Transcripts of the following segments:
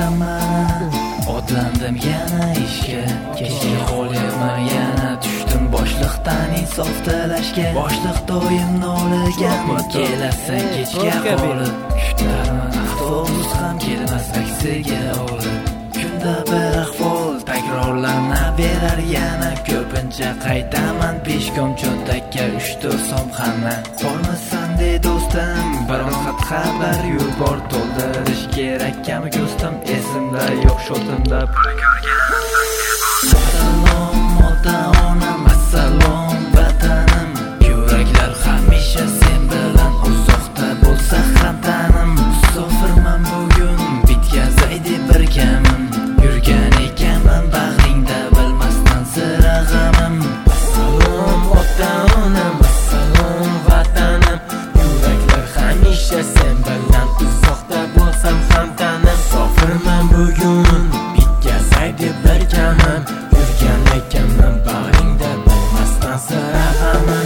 ketaman. Otlandim yana ishga, kechga qo'lyapman yana. Tushdim boshliqdan insof tilashga. Boshliq doim noligan, kelasan kechga qolib. Kutarman avtobus ham kelmas aksiga olib. Kunda bir ahvol takrorlanaverar yana. Ko'pincha qaytaman peshkom cho'ntakka 3-4 so'm hamma. Bormisan de do'stim, biron xat xabar yubor. To'ldirish kerak kam ko'stim, esimda yo'q shotimda pul ko'rgan. Assalom ota-onam, assalom vatanim. Yuraklar hamisha sen bilan uzoqda bo'lsa ham tanim. Musofirman bugun, bitkazay deb bir kamim. Yurgan ekanman bag'ringda bilmasdan sira g'amim. Assalom ota-onam, assalom vatanim. Yuraklar hamisha sen bilan uzoqda bo'lsam ham tanim. Musofirman bugun, bitkazay deb bir kamim. Yurgan ekanman bag'ringda bilmasdan sira g'amim.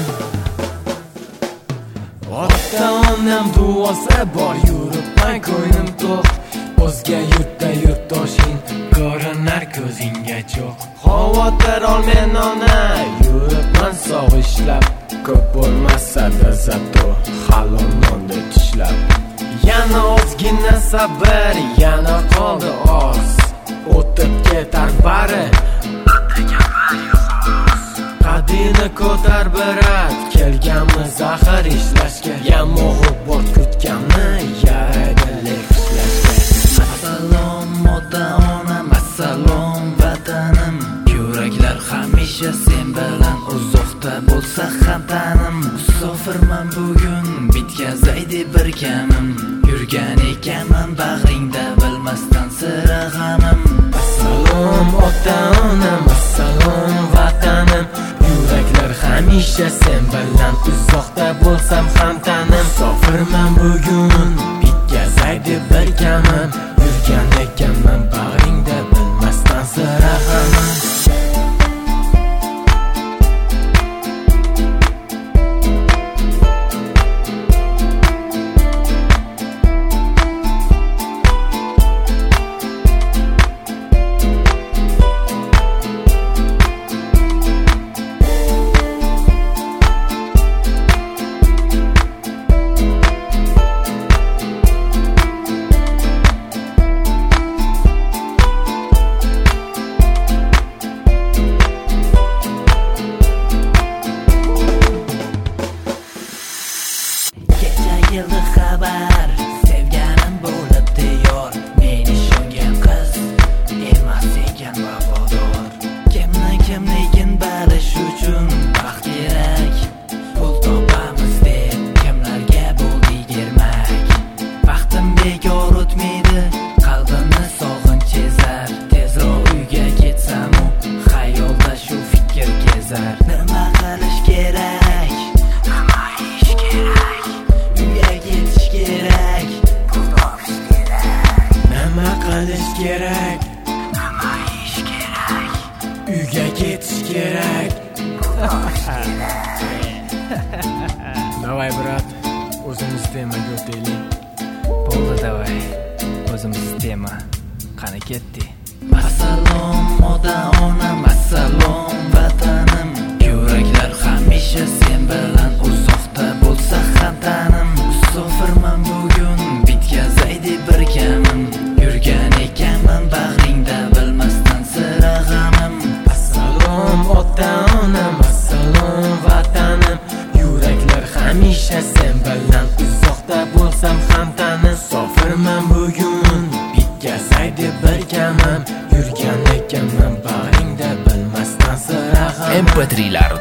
Ota-onam duosi bor, yuribman ko'nglim to'q. O'zga yurtda yurtdoshing ko'rinar ko'zingga cho'q. Xavotir olmen ona, yuribman sog'ishlab. Ko'p bo'lmasa-da zato halol nonni tishlab. Yana ozgina sabr, yana qoldi oz. O'tib ketar bari, qadini ko'tar birat. Kelganmiz axir ishlashga, yamog'i bort kutganmi yaraydi ishlashga. Assalom ota-onam, assalom vatanim. Yuraklar hamisha sen bilan uzoqda bo'lsa ham tanim. Musofirman bugun, bitkazay deb bir kamim. Yurgan ekanman bag'ringda bilmasdan sira g'amim. Assalom ota-onam, assalom vatanim. Yuraklar hamisha sen bilan uzoqda bo'lsam ham tanim. Musofirman bugun, bitkazay deb bir kamim. Yurgan ekanman bag'ringda bilmasdan sira g'amim. Keldi xabar, sevganim bo'libdi yor. Meni ishongan qiz emas ekan vafodor. Kimni barish uchun vaqt kerak. Pul topamiz deb kimlarga bo'ldik ermak. Vaqtim bekor o'tmaydi, qalbimni sog'inch ezar. Tezroq uyga ketsam u xayolda shu fikr kezar. Nima qilish kerak? Nima ish kerak? Uyga ketish kerak, pul topish kerak. Nima qilish kerak? Nima ish kerak? Uyga ketish kerak, pul topish kerak. Davay brat, o'zimiz temaga o'taylik. Bo'ldi davay, o'zimiz tema. Qani ketdik. Assalom ota-onam, assalom vatanim. Yuraklar hamisha sen bilan uzoqda bo'lsa ham tanim. Musofirman bugun, bitkazay deb bir kamim. Yurgan ekanman bag'ringda bilmasdan sira g'amim. Assalom ota-onam, assalom vatanim. Yuraklar hamisha sen bilan uzoqda bo'lsam ham tanim. Musofirman bugun, bitkazay deb bir kamim. Yurgan ekanman bag'ringda bilmasdan sira g'amim. MP3'lar